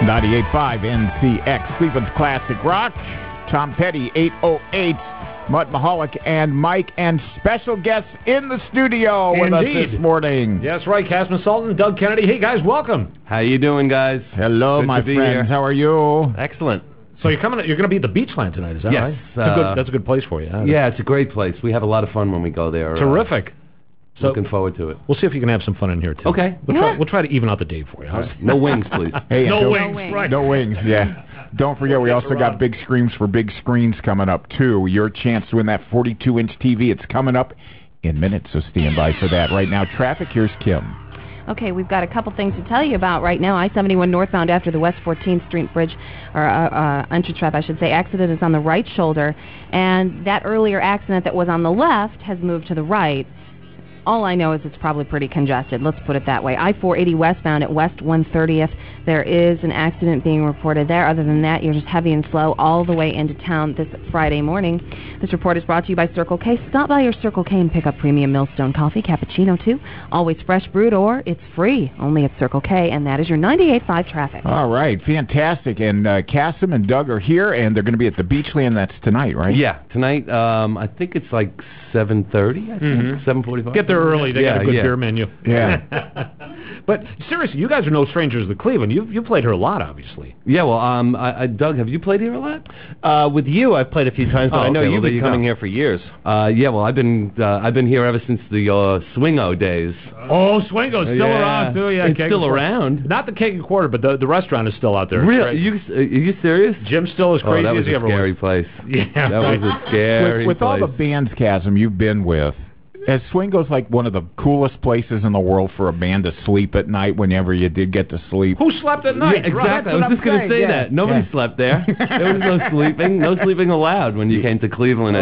98.5 NCX, Cleveland's Classic Rock. Tom Petty, 808. Mutt Mahalik and Mike, and special guests in the studio with us this morning. Yes, right. Casman Sultan, Doug Kennedy. Hey, guys, welcome. How you doing, guys? Hello, my friends. How are you? Excellent. So you're going to be at the Beachland tonight, is that right? That's a good place for you. Huh? Yeah, it's a great place. We have a lot of fun when we go there. Terrific. So looking forward to it. We'll see if you can have some fun in here, too. Okay. We'll try to even out the day for you. Huh? No wings, please. Hey, no wings. Right. No wings, yeah. Don't forget, we also got Big Screams for Big Screens coming up, too. Your chance to win that 42-inch TV. It's coming up in minutes, so stand by for that. Right now, traffic, here's Kim. Okay, we've got a couple things to tell you about right now. I-71 northbound after the West 14th Street Bridge, or Untrap, I should say, accident is on the right shoulder, and that earlier accident that was on the left has moved to the right. All I know is it's probably pretty congested. Let's put it that way. I-480 westbound at West 130th. There is an accident being reported there. Other than that, you're just heavy and slow all the way into town this Friday morning. This report is brought to you by Circle K. Stop by your Circle K and pick up premium Millstone coffee, cappuccino too. Always fresh brewed, or it's free. Only at Circle K, and that is your 98.5 traffic. All right, fantastic. And Cassim and Doug are here, and they're going to be at the Beachland. That's tonight, right? Yeah, tonight. I think it's like 7:30. I think 7:45. Get there early. They got a good beer menu. Yeah. But seriously, you guys are no strangers to Cleveland. You've played here a lot, obviously. Yeah, well, Doug, have you played here a lot? With you, I've played a few times, but I know you've been coming here for years. Yeah, well, I've been here ever since the Swingo days. Oh, Swingo's still around too. Yeah, it's still around. Not the Keg and Quarter, but the restaurant is still out there. Really? Are you serious? Jim's still as crazy as he ever was. That was a scary place. Yeah, that was a scary place. With all the bands, Chasm, you've been with, is Swingo's like one of the coolest places in the world for a band to sleep at night whenever you did get to sleep? Who slept at night? Yeah, exactly. I was just going to say that. Nobody slept there. There was no sleeping allowed when you came to Cleveland in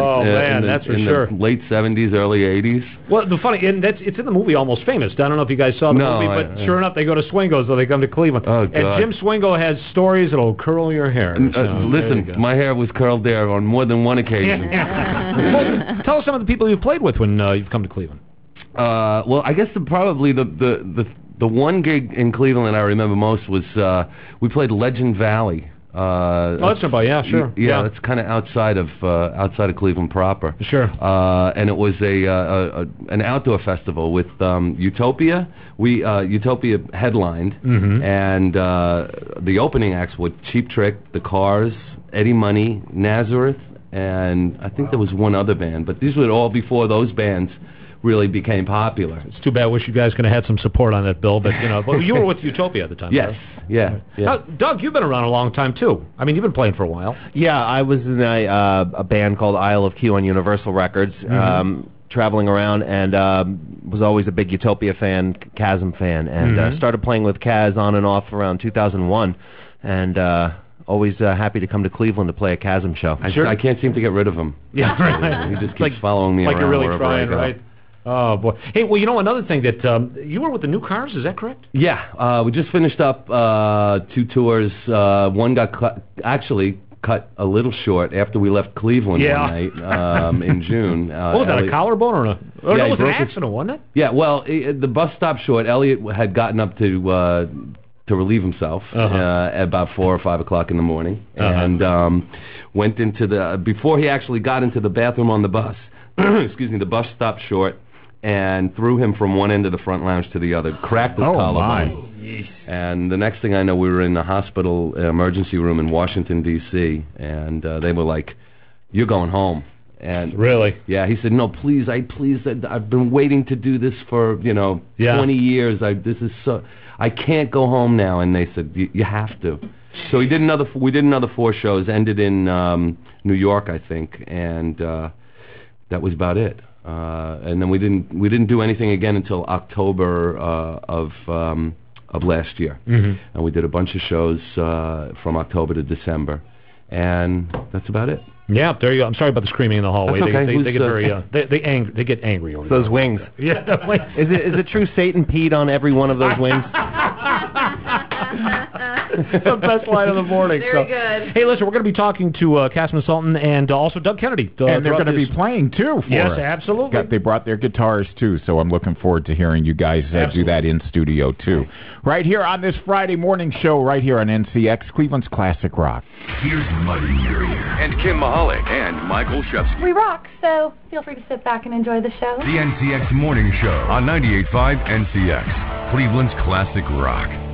the late 70s, early 80s. Well, it's in the movie Almost Famous. I don't know if you guys saw the movie, but sure enough, they go to Swingo's, so they come to Cleveland. Oh, God. And Jim Swingo has stories that'll curl your hair. Listen, my hair was curled there on more than one occasion. Well, tell us some of the people you've played with when you've come to Cleveland. Well, I guess probably the one gig in Cleveland I remember most was we played Legend Valley. That's nearby, yeah, sure. Yeah, that's kind of outside of Cleveland proper. Sure. And it was an outdoor festival with Utopia. Utopia headlined, and the opening acts were Cheap Trick, The Cars, Eddie Money, Nazareth, and I think there was one other band. But these were all before those bands really became popular. It's too bad. I wish you guys could have had some support on that bill, but you were with Utopia at the time. Yes, right? yeah. Now, Doug, you've been around a long time too. I mean, you've been playing for a while. Yeah, I was in a band called Isle of Q on Universal Records, traveling around, and was always a big Utopia fan, Chasm fan, and started playing with Kaz on and off around 2001, and always happy to come to Cleveland to play a Chasm show. I can't seem to get rid of him. Yeah, right. He just keeps following me around. Like you're really trying, I right? Oh, boy. Hey, well, another thing that you were with the New Cars, is that correct? Yeah, we just finished up 2 tours. One got cut a little short after we left Cleveland one night in June. Was that a collarbone or no, it was an accident, wasn't it? Yeah, well, the bus stopped short. Elliot had gotten up to relieve himself at about 4 or 5 o'clock in the morning, and went into before he actually got into the bathroom on the bus, excuse me, the bus stopped short and threw him from one end of the front lounge to the other, cracked his collarbone. And the next thing I know, we were in the hospital emergency room in Washington, D.C., and they were like, "You're going home." And really? Yeah, he said, "No, please, I've been waiting to do this for 20 years. I can't go home now." And they said, "You have to." So we did another 4 shows, ended in New York, I think, and that was about it. And then we didn't do anything again until October of last year, and we did a bunch of shows from October to December, and that's about it. Yeah, there you go. I'm sorry about the screaming in the hallway. That's okay. They get very they get angry over those wings. Yeah. Is it true Satan peed on every one of those wings? The best line of the morning. Very good. Hey, listen, we're going to be talking to Casman Sultan and also Doug Kennedy. And they're going to be playing, too, for Yes, us. absolutely. They brought their guitars, too, so I'm looking forward to hearing you guys do that in studio, too. Right here on this Friday morning show, right here on NCX, Cleveland's Classic Rock. Here's Muddy and Kim Mahalik and Michael Shepsky. We rock, so feel free to sit back and enjoy the show. The NCX Morning Show on 98.5 NCX, Cleveland's Classic Rock.